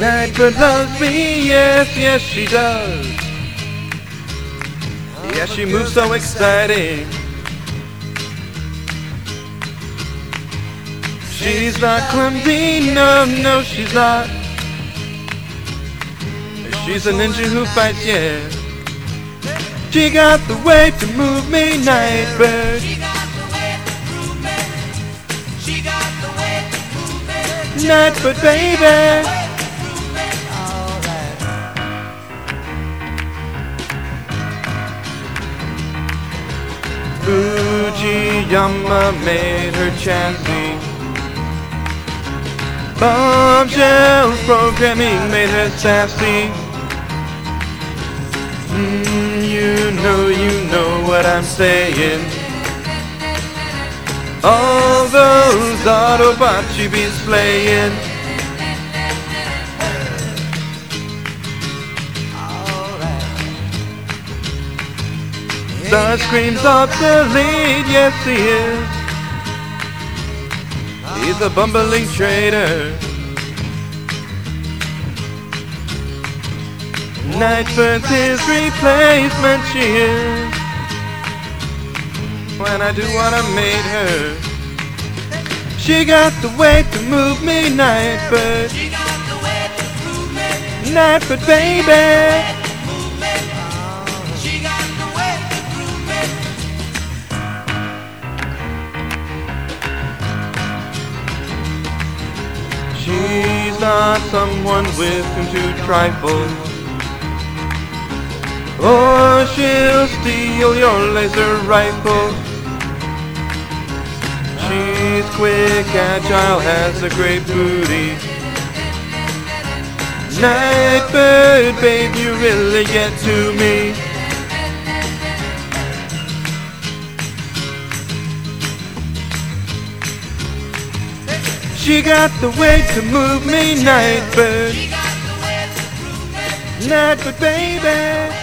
Nightbird loves me, yes, yes she does. Yeah, she moves so exciting. She's not clumsy, no, no she's not. She's a ninja who fights, yeah. She got the way to move me, Nightbird. She got the way to move me. She got the way to move me. Nightbird, baby. Fujiyama made her chassis. Bombshells programming made her sassy. You know what I'm saying. All those Autobots she be slaying. Starscream's obsolete, yes he is. He's a bumbling traitor. Nightbird's his replacement, she is. When I do what I made her, she got the way to move me, Nightbird. She got the way to move me. Nightbird, baby. She got the way to move me. She's not someone with whom to trifle, or she'll steal your laser rifle. She's quick, agile, has a great booty. Nightbird, babe, you really get to me. She got the way to move me, Nightbird. She got the way to move me. Nightbird, baby.